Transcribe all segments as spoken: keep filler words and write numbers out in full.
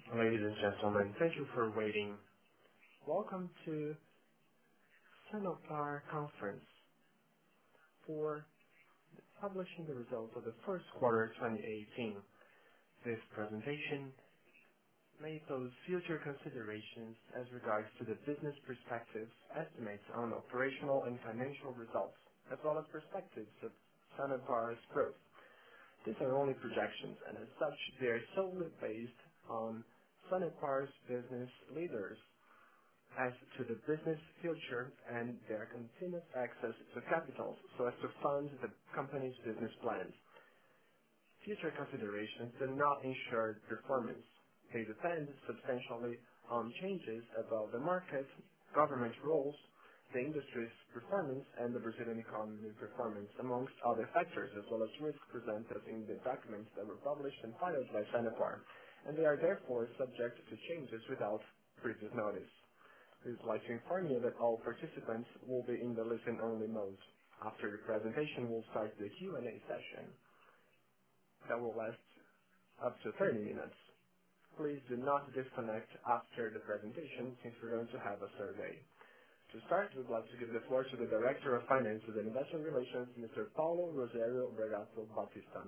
Ladies and gentlemen, thank you for waiting. Welcome to Sanopar conference for publishing the results of the first quarter twenty eighteen. This presentation may pose future considerations as regards to the business perspectives, estimates on operational and financial results, as well as perspectives of Sanopar's growth. These are only projections, and as such, they are solely based on Sanopar's business leaders as to the business future and their continuous access to capital so as to fund the company's business plans. Future considerations do not ensure performance. They depend substantially on changes about the market, government roles, the industry's performance, and the Brazilian economy performance, amongst other factors, as well as risks presented in the documents that were published and filed by Sanopar, and they are therefore subject to changes without previous notice. We would like to inform you that all participants will be in the listen-only mode. After the presentation, we'll start the Q and A session that will last up to thirty minutes. Please do not disconnect after the presentation since we're going to have a survey. To start, we'd like to give the floor to the Director of Finances and Investor Relations, Mister Paulo Rosario Bragato Batista.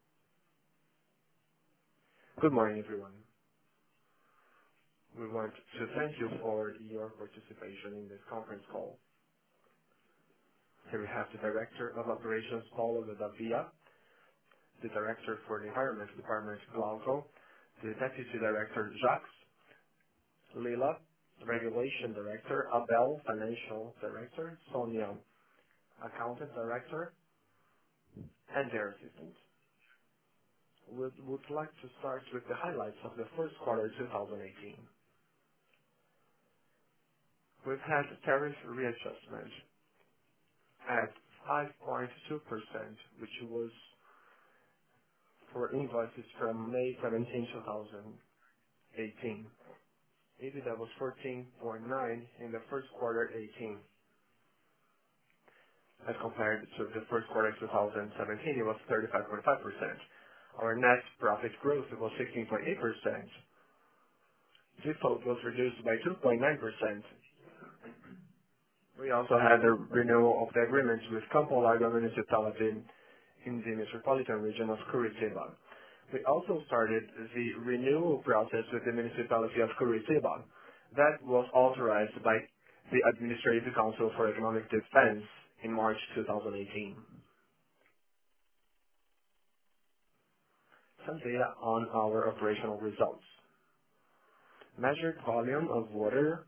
Good morning, everyone. We want to thank you for your participation in this conference call. Here we have the Director of Operations, Paulo Davia, the Director for the Environment Department, Glauco, the Deputy Director, Jacques, Lila, Regulation Director, Abel, Financial Director, Sonia, Accountant Director, and their assistants. We would like to start with the highlights of the first quarter twenty eighteen. We've had tariff readjustment at five point two percent, which was for invoices from May seventeenth, twenty eighteen. EBITDA was fourteen point nine in the first quarter eighteen. As compared to the first quarter twenty seventeen, it was thirty-five point five percent. Our net profit growth was sixteen point eight percent. Default was reduced by two point nine percent. We also had the renewal of the agreement with Campo Largo Municipality in the metropolitan region of Curitiba. We also started the renewal process with the municipality of Curitiba. That was authorized by the Administrative Council for Economic Defense in March twenty eighteen. Some data on our operational results. Measured volume of water,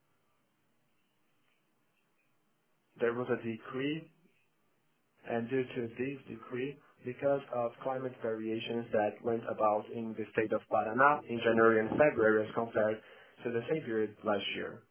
there was a decrease, and due to this decrease, because of climate variations that went about in the state of Paraná in January and February as compared to the same period last year.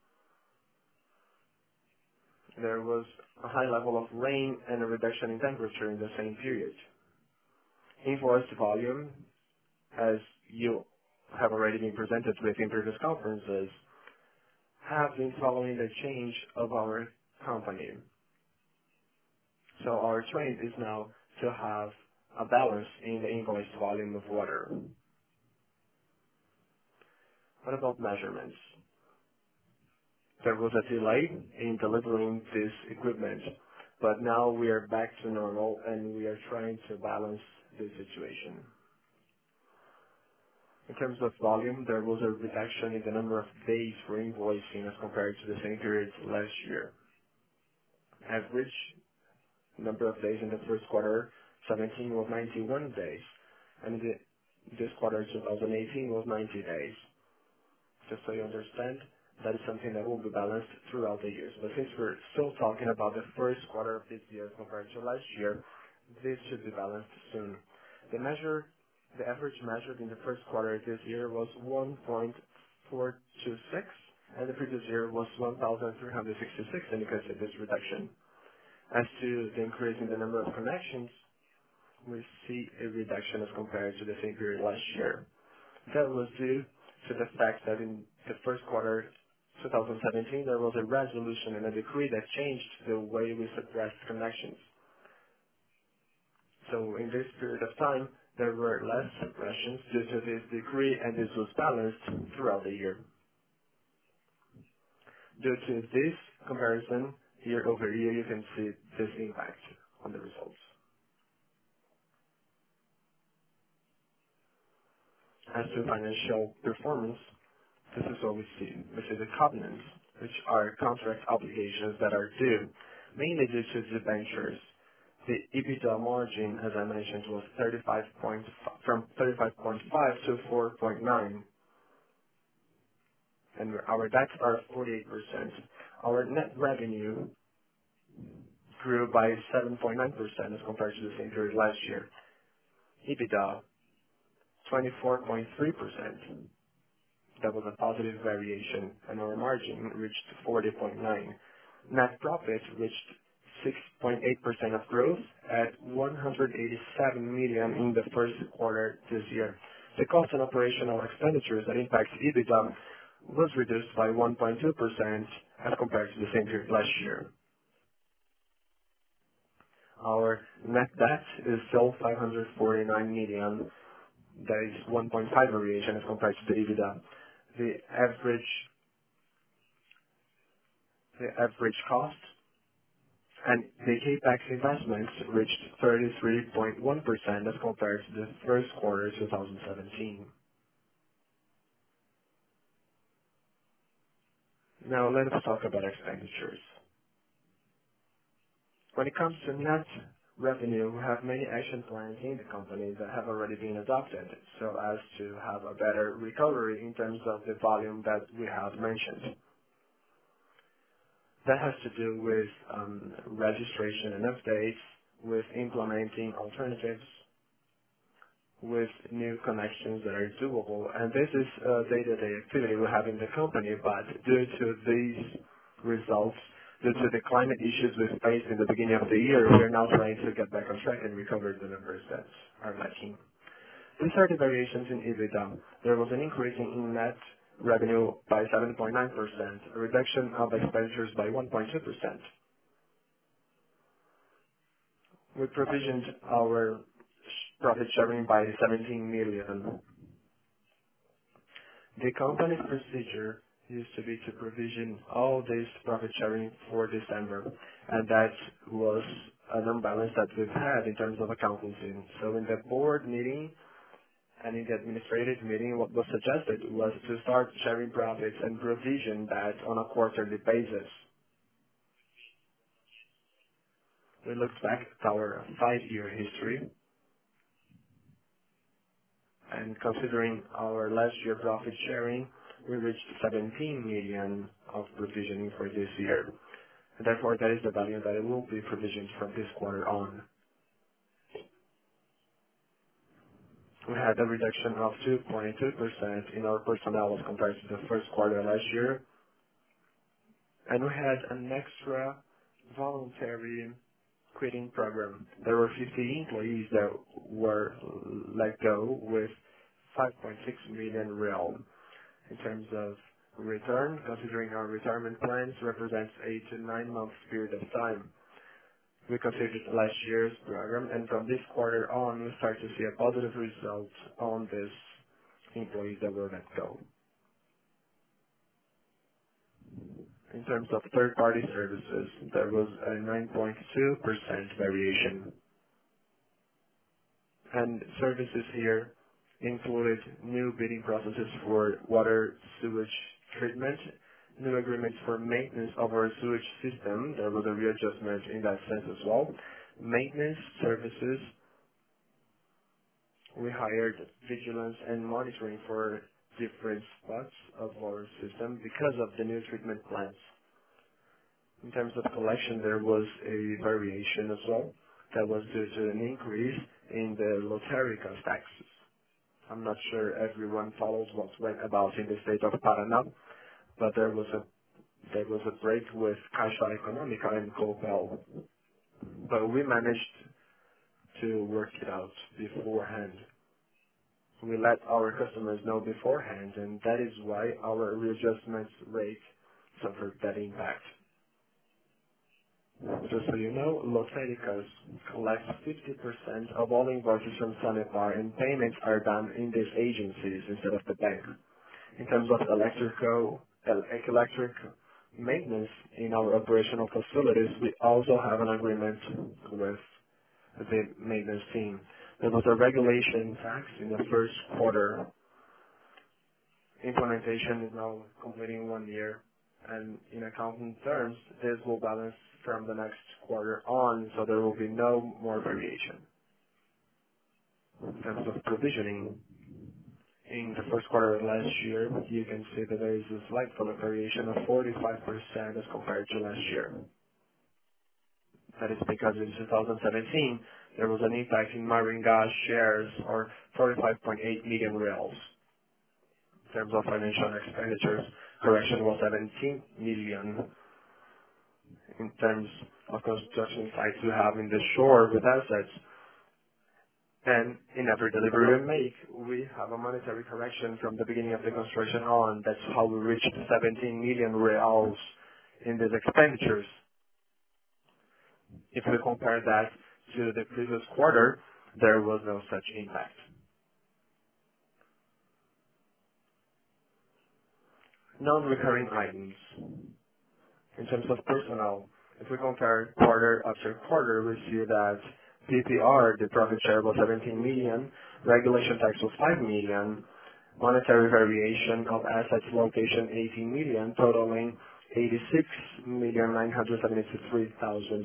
There was a high level of rain and a reduction in temperature in the same period. Invoiced volume, as you have already been presented with in previous conferences, have been following the change of our company. So our trend is now to have a balance in the invoiced volume of water. What about measurements? There was a delay in delivering this equipment, but now we are back to normal and we are trying to balance this situation. In terms of volume, there was a reduction in the number of days for invoicing as compared to the same period last year. Average number of days in the first quarter seventeen was ninety-one days, and the, this quarter twenty eighteen was ninety days. Just so you understand, that is something that will be balanced throughout the years. But since we're still talking about the first quarter of this year compared to last year, this should be balanced soon. The measure, the average measured in the first quarter this year was one point four two six, and the previous year was one thousand three hundred sixty-six, and you can see this reduction. As to the increase in the number of connections, we see a reduction as compared to the same period last year. That was due to the fact that in the first quarter twenty seventeen, there was a resolution and a decree that changed the way we suppressed connections. So in this period of time, There were less suppressions due to this decree, and this was balanced throughout the year. Due to this comparison, year-over-year, you can see this impact on the results. As to financial performance, this is what we see. We see the covenants, which are contract obligations that are due, mainly due to debentures. The EBITDA margin, as I mentioned, was thirty-five point five, from thirty-five point five to four point nine, and our debts are forty-eight percent. Our net revenue grew by seven point nine percent as compared to the same period last year. EBITDA, twenty-four point three percent. That was a positive variation, and our margin reached forty point nine. Net profit reached six point eight percent of growth at one hundred eighty-seven million in the first quarter this year. The cost and operational expenditures that impact EBITDA was reduced by one point two percent as compared to the same period last year. Our net debt is still five hundred forty-nine million. That is one point five variation as compared to the EBITDA. The average the average cost and the CapEx investments reached thirty-three point one percent as compared to the first quarter twenty seventeen. Now let us talk about expenditures. When it comes to net revenue, we have many action plans in the company that have already been adopted so as to have a better recovery in terms of the volume that we have mentioned. That has to do with um, registration and updates, with implementing alternatives, with new connections that are doable. And this is a day-to-day activity we have in the company, but due to these results, due to the climate issues we faced in the beginning of the year, we are now trying to get back on track and recover the numbers that are lacking. These are the variations in EBITDA. There was an increase in net revenue by seven point nine percent, a reduction of expenditures by one point two percent. We provisioned our profit sharing by seventeen million. The company's procedure used to be to provision all this profit sharing for December, and that was an imbalance that we've had in terms of accountancy. So in the board meeting and in the administrative meeting, what was suggested was to start sharing profits and provision that on a quarterly basis. We looked back at our five-year history, and considering our last year profit sharing, we reached seventeen million of provisioning for this year. And therefore, that is the value that it will be provisioned from this quarter on. We had a reduction of two point two percent in our personnel as compared to the first quarter last year, and we had an extra voluntary quitting program. There were fifty employees that were let go with five point six million real. In terms of return, considering our retirement plans represents eight to nine months period of time. We considered last year's program, and from this quarter on, we start to see a positive result on this employees that were let go. In terms of third-party services, there was a nine point two percent variation. And services here included new bidding processes for water sewage treatment, new agreements for maintenance of our sewage system. There was a readjustment in that sense as well. Maintenance services, we hired vigilance and monitoring for different spots of our system because of the new treatment plants. In terms of collection, there was a variation as well. That was due to an increase in the lotérica taxes. I'm not sure everyone follows what went about in the state of Paraná, but there was a there was a break with Caixa Econômica and Copel. But we managed to work it out beforehand. We let our customers know beforehand, and that is why our readjustment rate suffered that impact. Just so you know, Lotéricas collects fifty percent of all invoices from Sanepar, and payments are done in these agencies instead of the bank. In terms of electrical, el- electric maintenance in our operational facilities, we also have an agreement with the maintenance team. There was a regulation tax in the first quarter. Implementation is now completing one year, and in accounting terms, this will balance from the next quarter on, so there will be no more variation. In terms of provisioning, in the first quarter of last year, you can see that there is a slight variation of forty-five percent as compared to last year. That is because in two thousand seventeen, there was an impact in Maringá shares, or forty-five point eight million reals. In terms of financial expenditures, correction was seventeen million. In terms of construction sites we have in the shore with assets, and in every delivery we make, we have a monetary correction from the beginning of the construction on. That's how we reached seventeen million reals in these expenditures. If we compare that to the previous quarter, there was no such impact. Non-recurring items. In terms of personnel, if we compare quarter after quarter, we see that P P R, the profit share, was seventeen million, regulation tax was five million, monetary variation of assets location eighteen million, totaling eighty-six million nine hundred seventy-three thousand.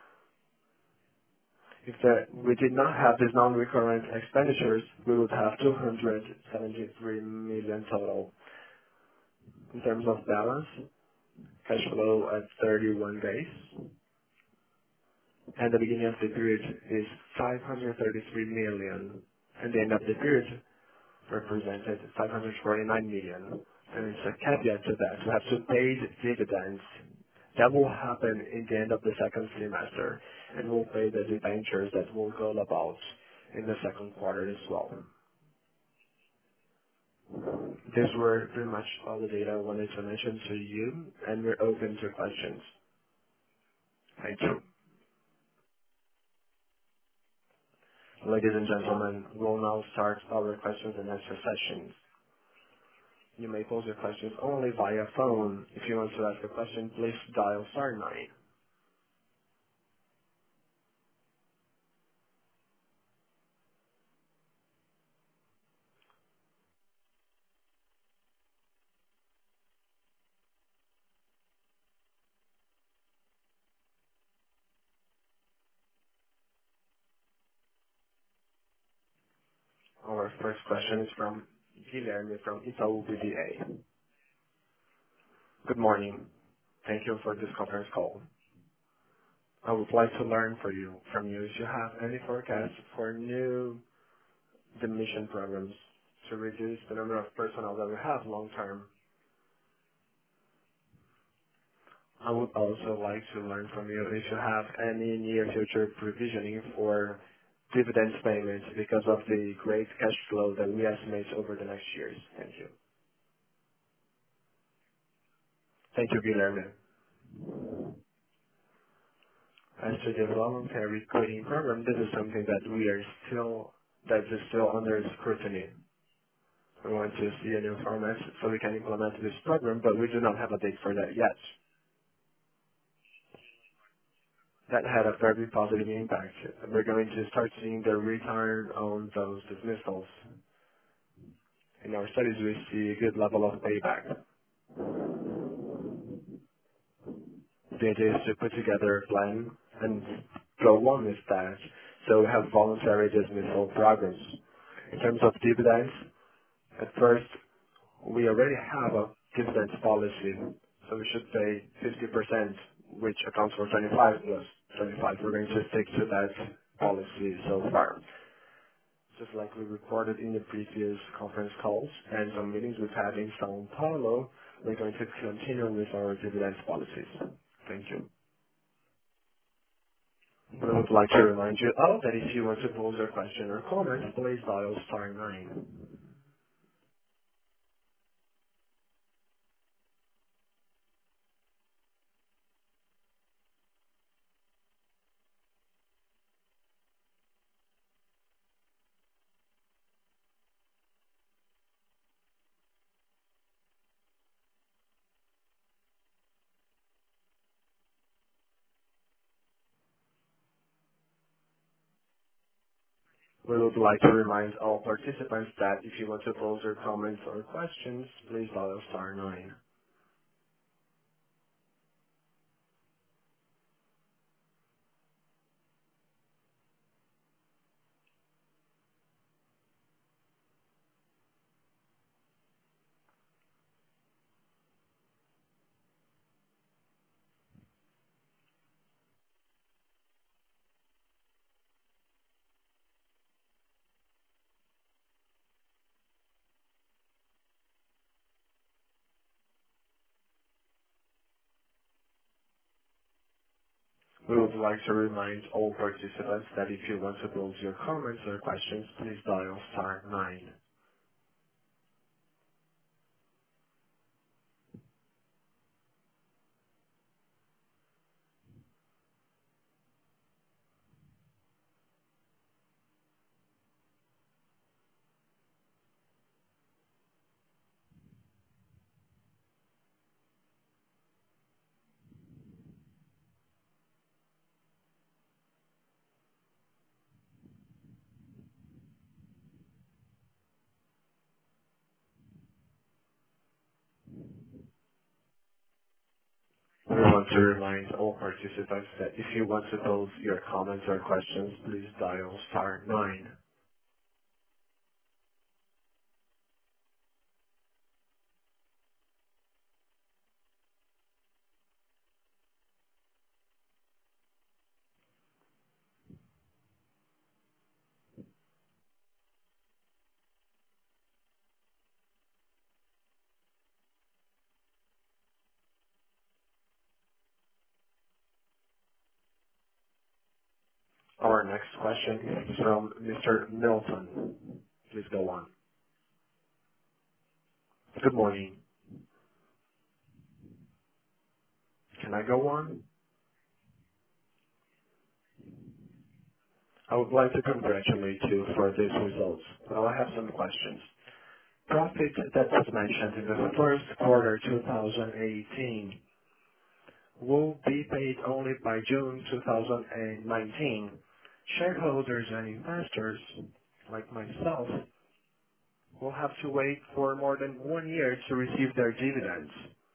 If the, we did not have these non-recurrent expenditures, we would have two hundred seventy-three million total. In terms of balance, cash flow at thirty-one days, and the beginning of the period is five hundred thirty-three million, and the end of the period represented five hundred forty-nine million. And it's a caveat to that. We have to pay dividends. That will happen in the end of the second semester, and we'll pay the debentures that will go about in the second quarter as well. These were pretty much all the data I wanted to mention to you, and we're open to questions. Thank you. Ladies and gentlemen, we'll now start our questions and answer sessions. You may pose your questions only via phone. If you want to ask a question, please dial star nine. Our first question is from Guilherme from Itaú B B A. Good morning. Thank you for this conference call. I would like to learn for you, from you if you have any forecasts for new demission programs to reduce the number of personnel that we have long term. I would also like to learn from you if you have any near future provisioning for dividends payments because of the great cash flow that we estimate over the next years. Thank you. Thank you, Guilherme. As to the voluntary quitting program, this is something that we are still, that is still under scrutiny. We want to see a new format so we can implement this program, but we do not have a date for that yet. That had a very positive impact. We're going to start seeing the return on those dismissals. In our studies, we see a good level of payback. The idea is to put together a plan and go on with that, so we have voluntary dismissal programs. In terms of dividends, at first, we already have a dividends policy, so we should pay fifty percent, which accounts for twenty-five plus twenty-five. We're going to stick to that policy so far. Just like we reported in the previous conference calls and some meetings we've had in São Paulo, we're going to continue with our dividends policies. Thank you. We would like to remind you all that if you want to pose a question or comment, please dial star nine. We would like to remind all participants that if you want to pose your comments or questions, please dial star nine. We would like to remind all participants that if you want to pose your comments or questions, please dial star nine. We want to remind all participants that if you want to pose your comments or questions, please dial star nine. Our next question is from Mister Milton. Please go on. Good morning. Can I go on? I would like to congratulate you for these results. Well, I have some questions. Profit that was mentioned in the first quarter two thousand eighteen will be paid only by June two thousand nineteen. Shareholders and investors, like myself, will have to wait for more than one year to receive their dividends.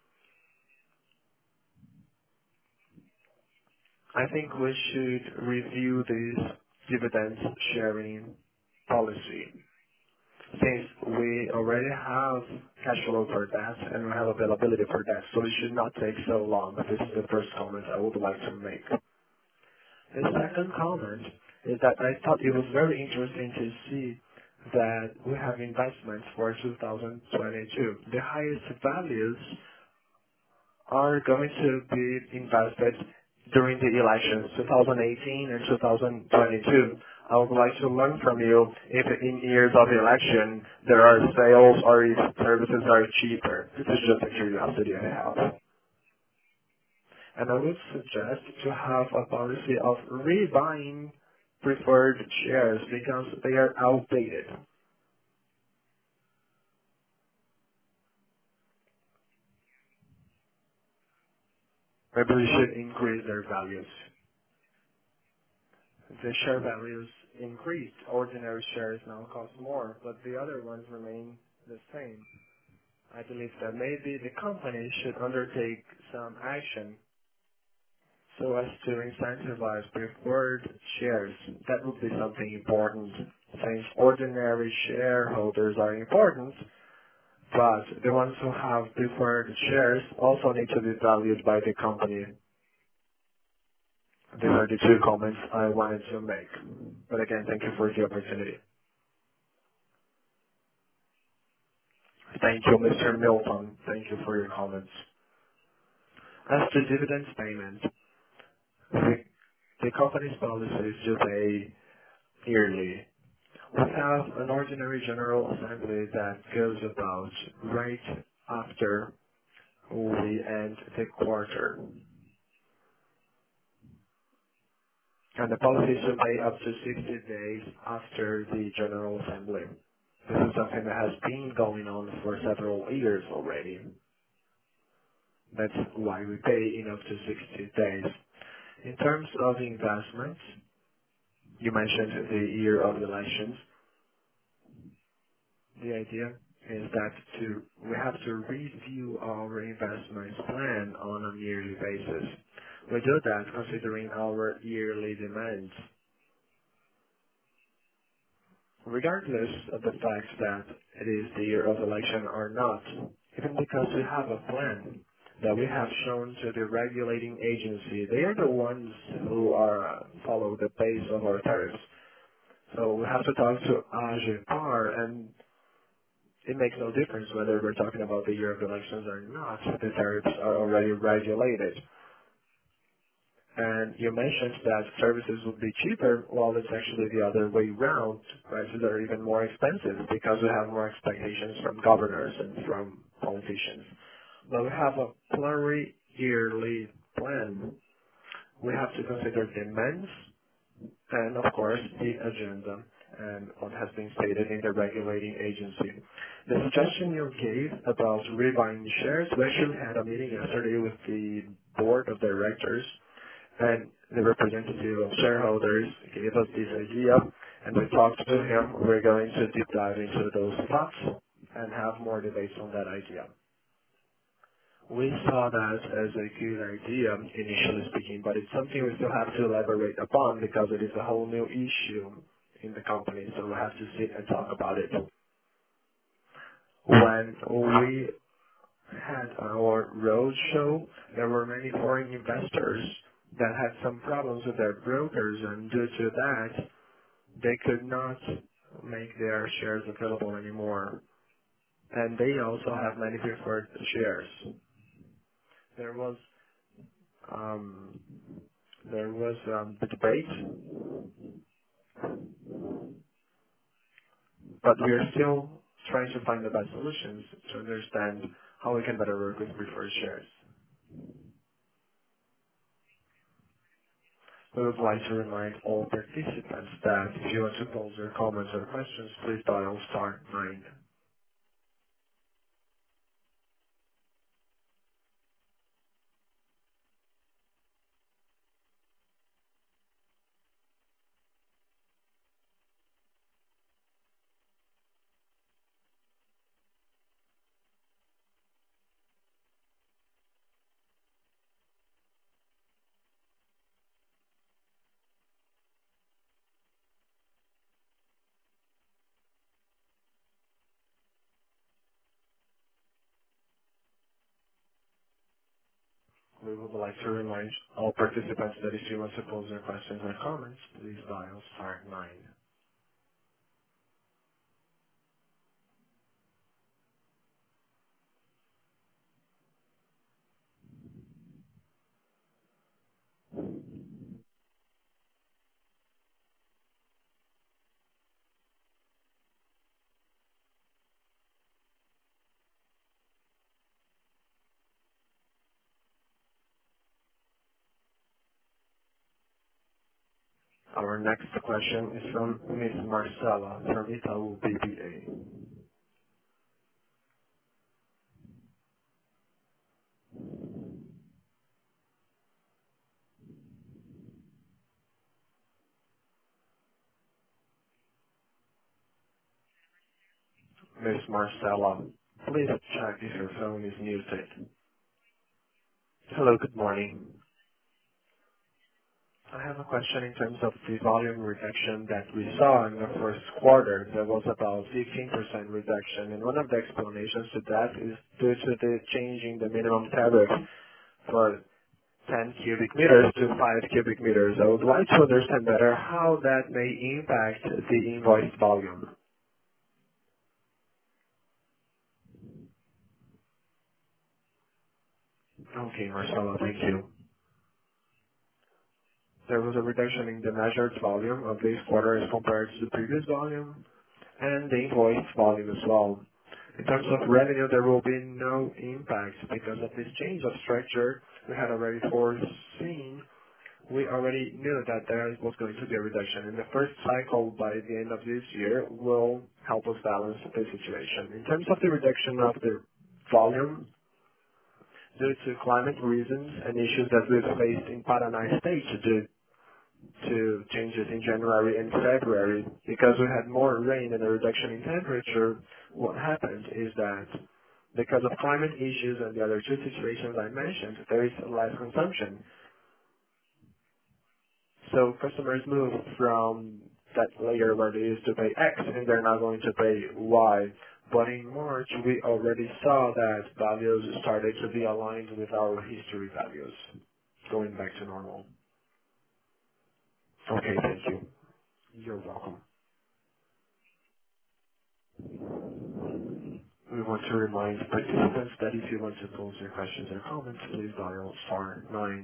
I think we should review this dividend sharing policy, since we already have cash flow for that and we have availability for that, so it should not take so long. But this is the first comment I would like to make. The second comment is that I thought it was very interesting to see that we have investments for two thousand twenty-two. The highest values are going to be invested during the elections, two thousand eighteen and two thousand twenty-two. I would like to learn from you if in years of election there are sales or if services are cheaper. This is just a curiosity I have. And I would suggest to have a policy of rebuying preferred shares because they are outdated. Maybe we should increase their values. The share values increased. Ordinary shares now cost more, but the other ones remain the same. I believe that maybe the company should undertake some action so as to incentivize preferred shares. That would be something important, since ordinary shareholders are important, but the ones who have preferred shares also need to be valued by the company. These are the two comments I wanted to make. But again, thank you for the opportunity. Thank you, Mister Milton. Thank you for your comments. As to dividends payment, the, the company's policy is to pay yearly. We have an ordinary general assembly that goes about right after we end the quarter. And the policy is to pay up to sixty days after the general assembly. This is something that has been going on for several years already. That's why we pay in up to sixty days. In terms of investments, You mentioned the year of elections. The idea is that to we have to review our investment plan on a yearly basis. We do that considering our yearly demands, regardless of the fact that it is the year of election or not, even because we have a plan that we have shown to the regulating agency. They are the ones who are uh, follow the base of our tariffs. So we have to talk to AGEPAR, and it makes no difference whether we're talking about the year of elections or not. The tariffs are already regulated. And you mentioned that services would be cheaper, while it's actually the other way round. Prices are even more expensive because we have more expectations from governors and from politicians. But we have a pluri-yearly plan. We have to consider demands and, of course, the agenda and what has been stated in the regulating agency. The suggestion you gave about rebuying shares, we actually had a meeting yesterday with the board of directors, and the representative of shareholders gave us this idea, and we talked to him. We're going to deep dive into those thoughts and have more debates on that idea. We saw that as a good idea, initially speaking, but it's something we still have to elaborate upon because it is a whole new issue in the company, so we have to sit and talk about it. When we had our roadshow, there were many foreign investors that had some problems with their brokers, and due to that, they could not make their shares available anymore. And they also have many preferred shares. There was um, there was um, the debate, but we are still trying to find the best solutions to understand how we can better work with preferred shares. We would like to remind all participants that if you want to pose your comments or questions, please dial star nine. We would like to remind all participants that if you want to pose your questions or comments, please dial star nine. Our next question is from Miss Marcela from Itaú B B A. Miss Marcela, please check if your phone is muted. Hello, good morning. I have a question in terms of the volume reduction that we saw in the first quarter. There was about fifteen percent reduction, and one of the explanations to that is due to the changing the minimum tariff for ten cubic meters to five cubic meters. I would like to understand better how that may impact the invoice volume. Okay, Marcelo, thank you. There was a reduction in the measured volume of this quarter as compared to the previous volume, and the invoice volume as well. In terms of revenue, there will be no impact because of this change of structure we had already foreseen. We already knew that there was going to be a reduction. In the first cycle, by the end of this year, will help us balance the situation. In terms of the reduction of the volume, due to climate reasons and issues that we've faced in Paraná State, due to changes in January and February. Because we had more rain and a reduction in temperature, what happened is that because of climate issues and the other two situations I mentioned, there is less consumption. So customers move from that layer where they used to pay X and they're now going to pay Y. But in March, we already saw that values started to be aligned with our history values, going back to normal. Okay, thank you. You're welcome. We want to remind participants that if you want to pose your questions or comments, please dial star nine.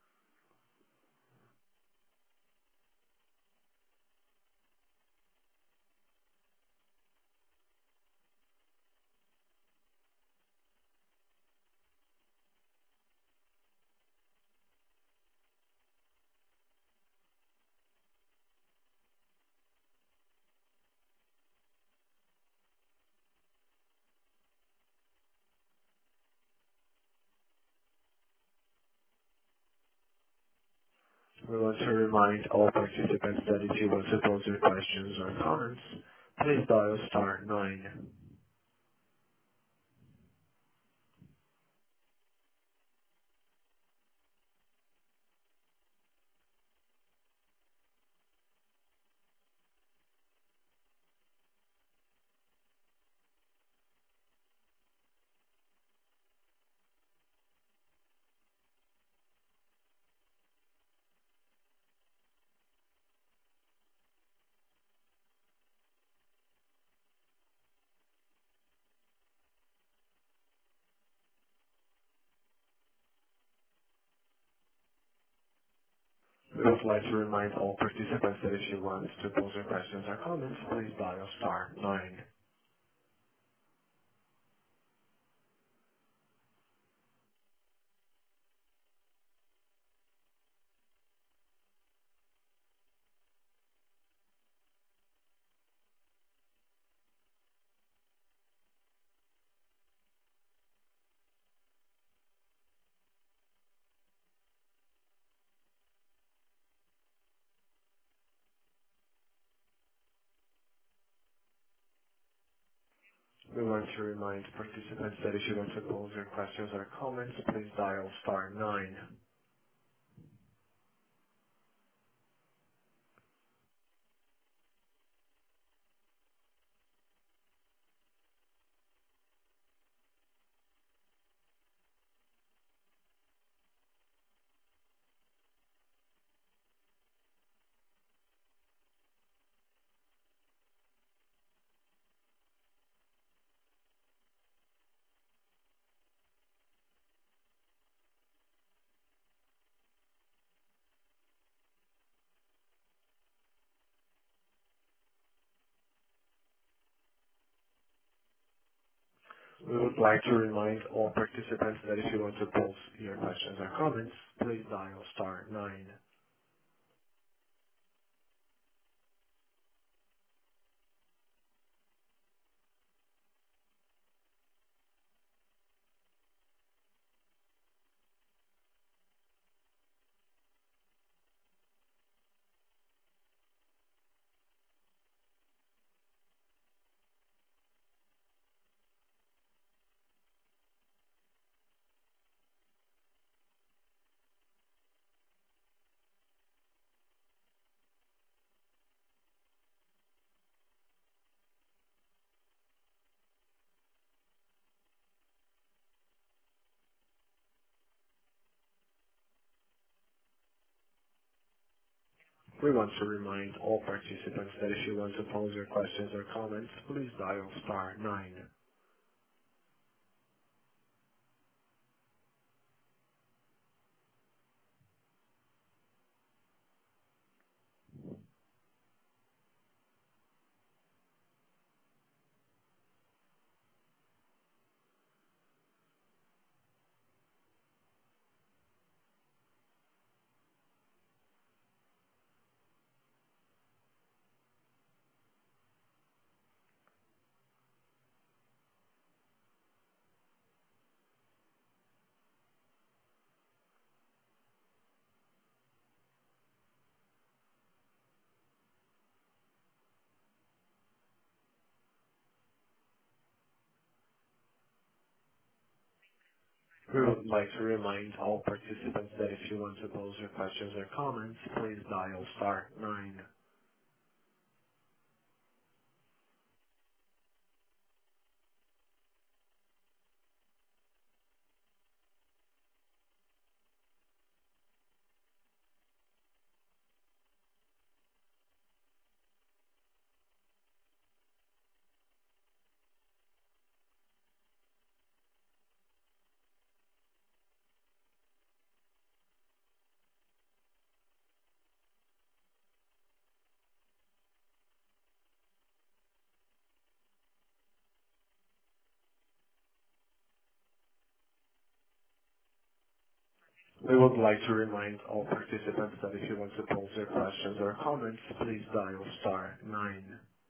We want to remind all participants that if you want to pose your questions or comments, please dial star nine. We would like to remind all participants that if you want to pose your questions or comments, please dial star nine. We want to remind participants that if you want to pose your questions or comments, please dial star nine. We would like to remind all participants that if you want to pose your questions or comments, please dial star nine. We want to remind all participants that if you want to pose your questions or comments, please dial star nine. We would like to remind all participants that if you want to pose your questions or comments, please dial star nine. We would like to remind all participants that if you want to pose your questions or comments, please dial star nine.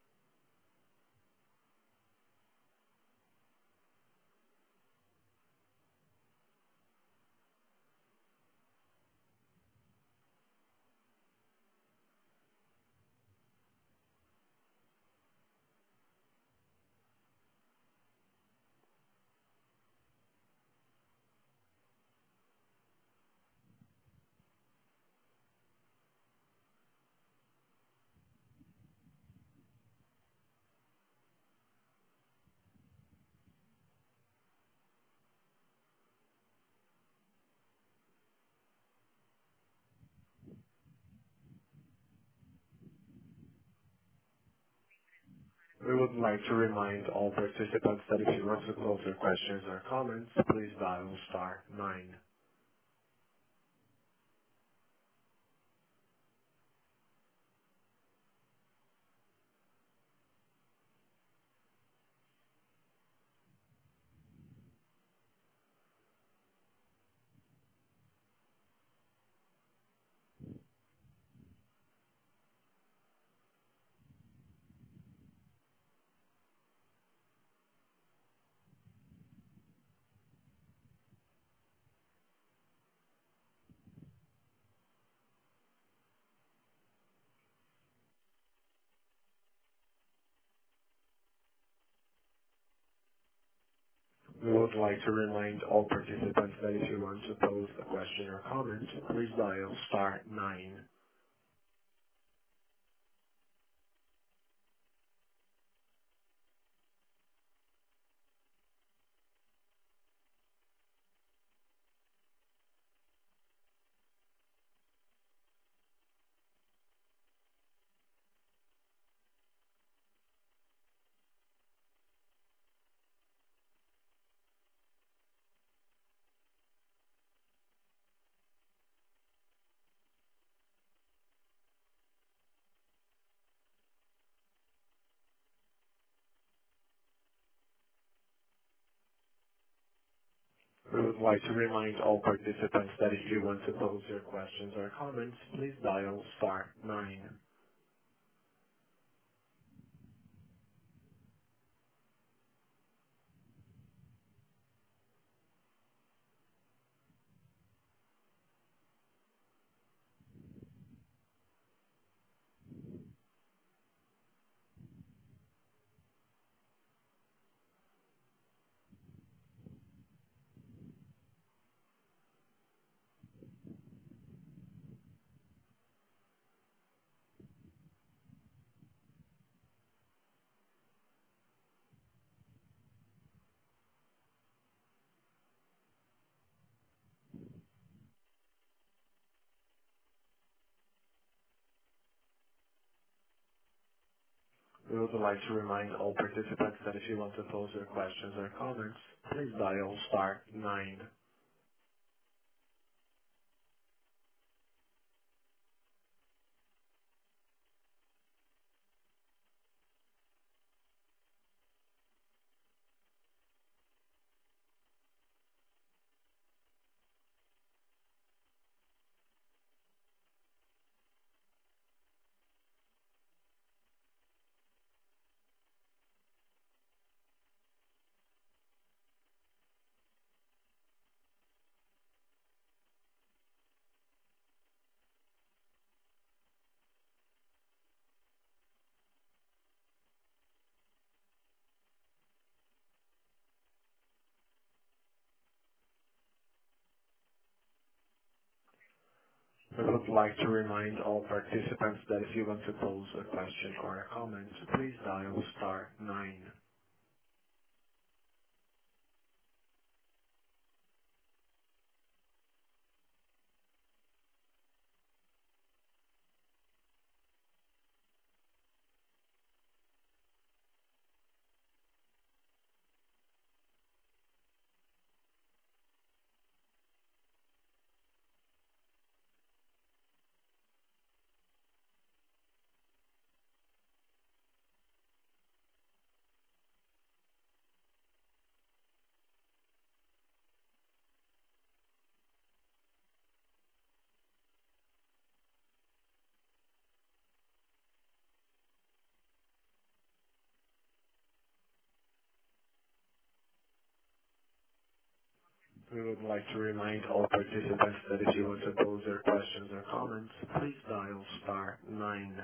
We would like to remind all participants that if you want to pose your questions or comments, please dial star nine. We would like to remind all participants that if you want to pose a question or comment, please dial star nine. We would like to remind all participants that if you want to pose your questions or comments, please dial star nine. We would like to remind all participants that if you want to pose your questions or comments, please dial star nine. We would like to remind all participants that if you want to pose a question or a comment, please dial star nine. We would like to remind all participants that if you want to pose your questions or comments, please dial star nine.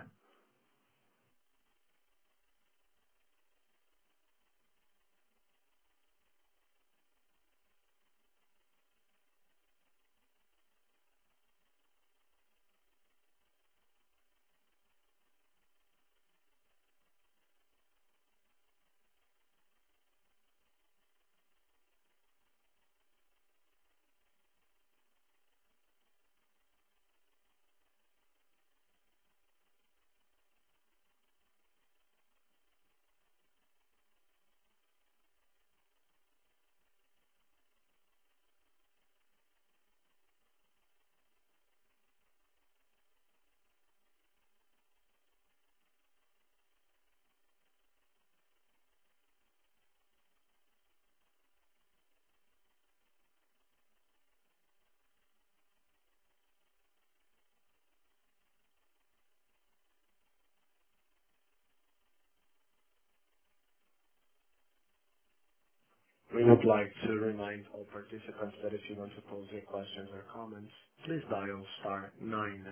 We would like to remind all participants that if you want to pose your questions or comments, please dial star nine.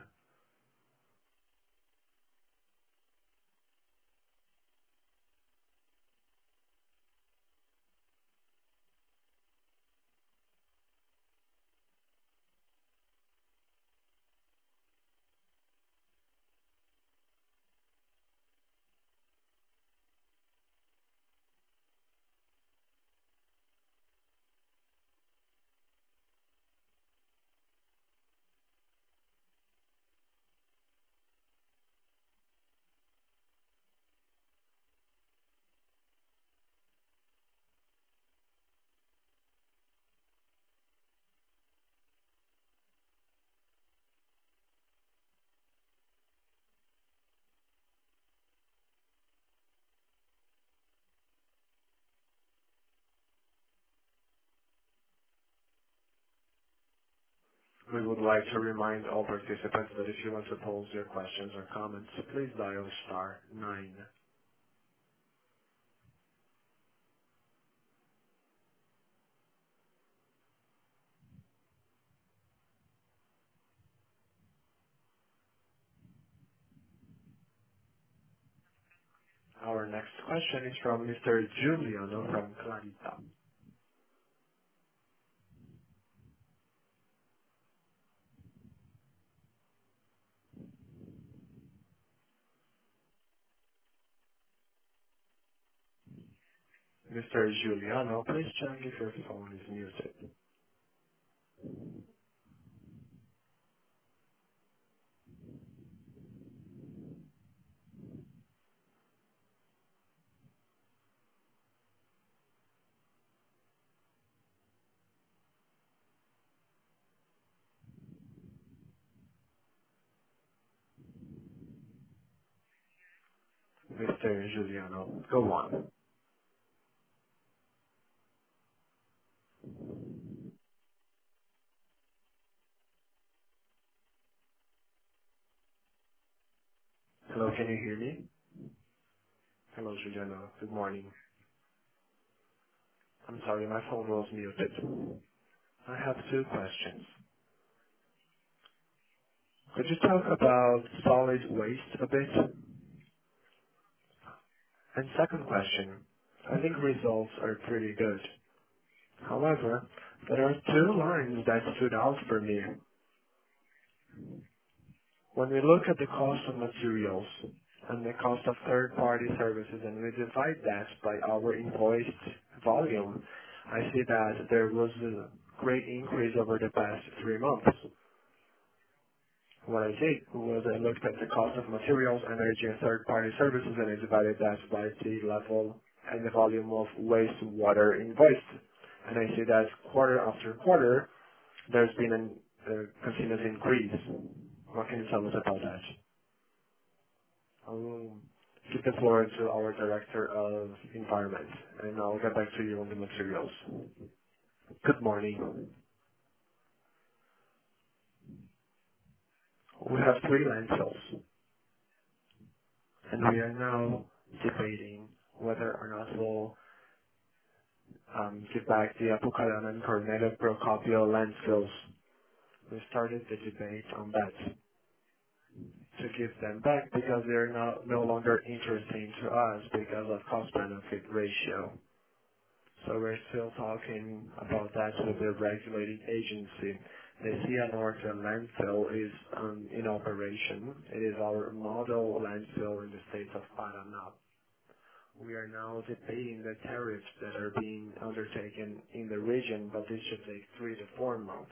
We would like to remind all participants that if you want to pose your questions or comments, please dial star nine. Our next question is from Mister Giuliano from Clarita. Mister Giuliano, please check if your phone is muted. Mister Giuliano, go on. Hello, can you hear me? Hello, Giuliano. Good morning. I'm sorry, my phone was muted. I have two questions. Could you talk about solid waste a bit? And second question, I think results are pretty good. However, there are two lines that stood out for me. When we look at the cost of materials and the cost of third-party services, and we divide that by our invoiced volume, I see that there was a great increase over the past three months. What I did was I looked at the cost of materials, energy, and third-party services, and I divided that by the level and the volume of wastewater invoiced. And I see that quarter after quarter, there's been a uh, continuous increase. What can you tell us about that? I'll give the floor to our Director of Environment, and I'll get back to you on the materials. Good morning. We have three landfills, and we are now debating whether or not we'll um, give back the Apucarana and Cornelio Procopio landfills. We started the debate on that to give them back because they are now no longer interesting to us because of cost-benefit ratio. So we're still talking about that with the regulating agency. The Cianorte landfill is um, in operation. It is our model landfill in the state of Paraná. We are now debating the tariffs that are being undertaken in the region, but this should take three to four months.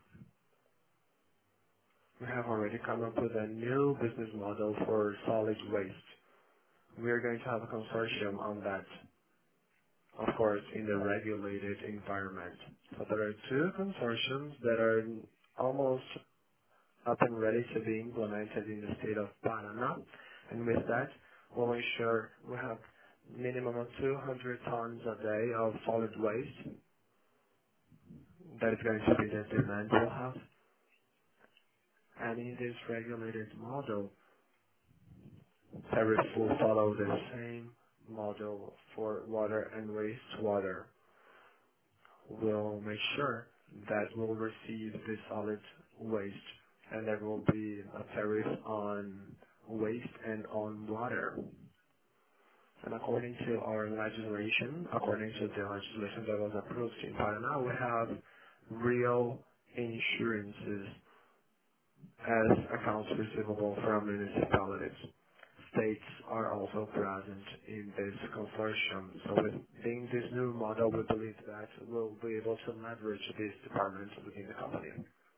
We have already come up with a new business model for solid waste. We are going to have a consortium on that, of course, in the regulated environment. So there are two consortiums that are almost up and ready to be implemented in the state of Paraná. And with that, we'll ensure we have minimum of two hundred tons a day of solid waste. That is going to be the demand we'll have. And in this regulated model, tariffs will follow the same model for water and wastewater. We'll make sure that we'll receive the solid waste, and there will be a tariff on waste and on water. And according to our legislation, according to the legislation that was approved in Paraná, we have real insurances as accounts receivable from municipalities. States are also present in this consortium. So with being this new model, we believe that we'll be able to leverage these departments within the company.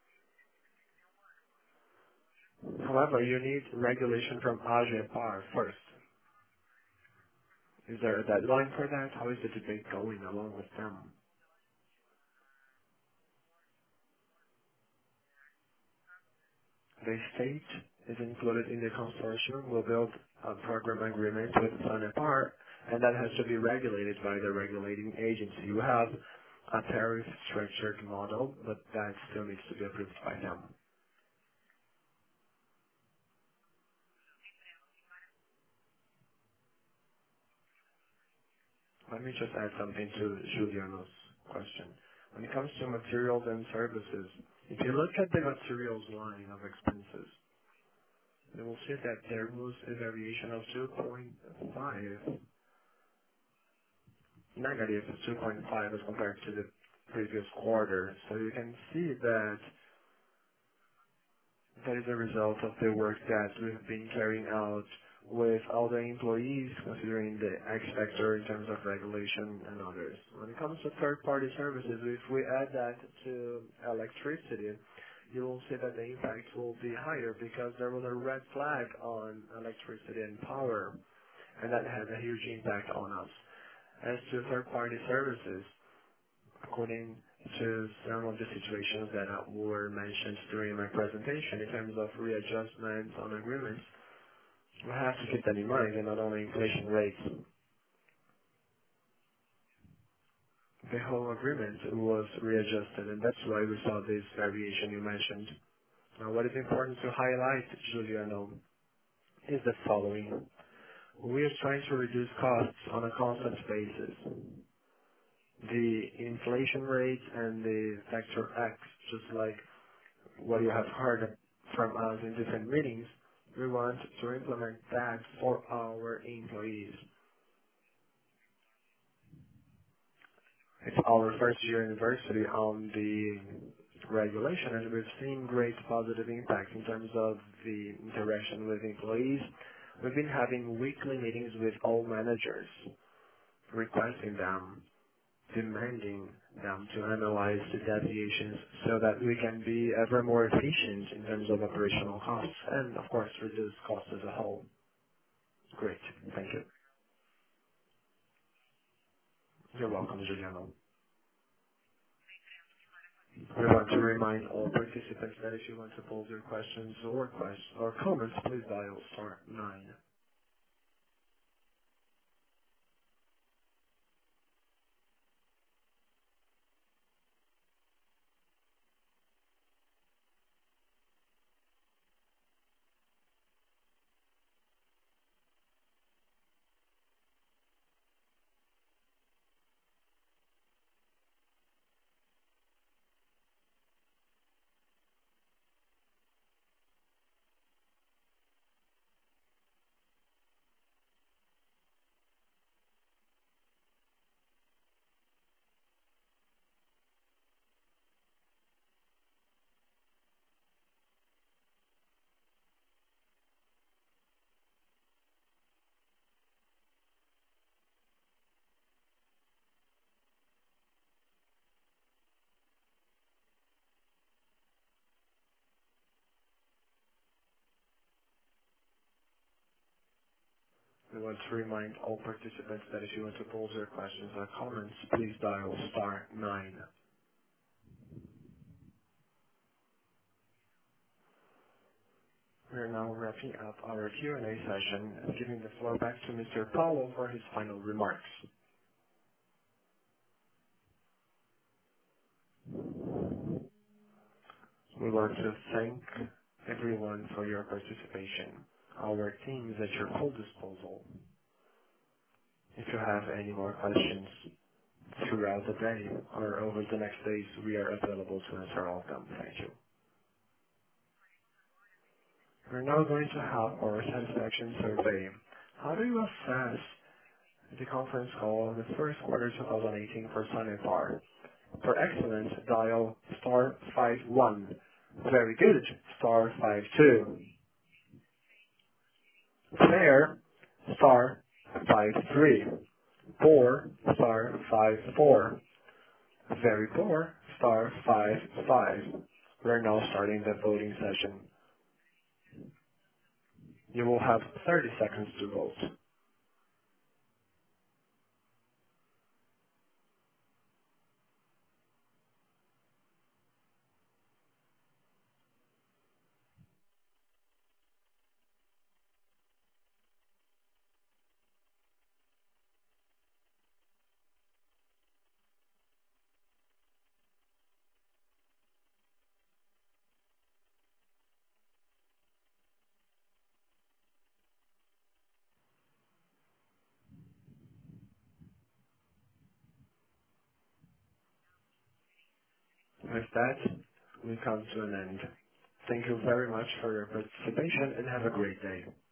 However, you need regulation from AGEPAR first. Is there a deadline for that? How is the debate going along with them? The state is included in the consortium. We'll build a program agreement with SANEPAR, and that has to be regulated by the regulating agency. You have a tariff structured model, but that still needs to be approved by them. Let me just add something to Juliano's question. When it comes to materials and services, if you look at the materials line of expenses, you will see that there was a variation of two point five, negative two point five as compared to the previous quarter. So you can see that that is a result of the work that we've been carrying out with all the employees, considering the X factor in terms of regulation and others. When it comes to third-party services, if we add that to electricity, you will see that the impact will be higher because there was a red flag on electricity and power, and that had a huge impact on us. As to third-party services, according to some of the situations that were mentioned during my presentation in terms of readjustments on agreements, we have to keep that in mind, and not only inflation rates. The whole agreement was readjusted, and that's why we saw this variation you mentioned. Now, what is important to highlight, Juliano, is the following. We are trying to reduce costs on a constant basis. The inflation rate and the factor X, just like what you have heard from us in different meetings, we want to implement that for our employees. It's our first year anniversary on the regulation, and we've seen great positive impact in terms of the interaction with employees. We've been having weekly meetings with all managers, requesting them, demanding them to analyze the deviations so that we can be ever more efficient in terms of operational costs and, of course, reduce costs as a whole. Great. Thank you. You're welcome, Juliano. We want to remind all participants that if you want to pose your questions or questions or comments, please dial star nine. We want to remind all participants that if you want to pose your questions or comments, please dial star nine. We are now wrapping up our Q and A session and giving the floor back to Mister Paulo for his final remarks. We want to thank everyone for your participation. Our team is at your full disposal. If you have any more questions throughout the day or over the next days, we are available to answer all of them. Thank you. We're now going to have our satisfaction survey. How do you assess the conference call of the first quarter twenty eighteen for Sanepar? For excellence, dial star five one. Very good, star five two. Fair, star five three. Poor, star five four. Very poor, star five five. We're now starting the voting session. You will have thirty seconds to vote. With that, we come to an end. Thank you very much for your participation and have a great day.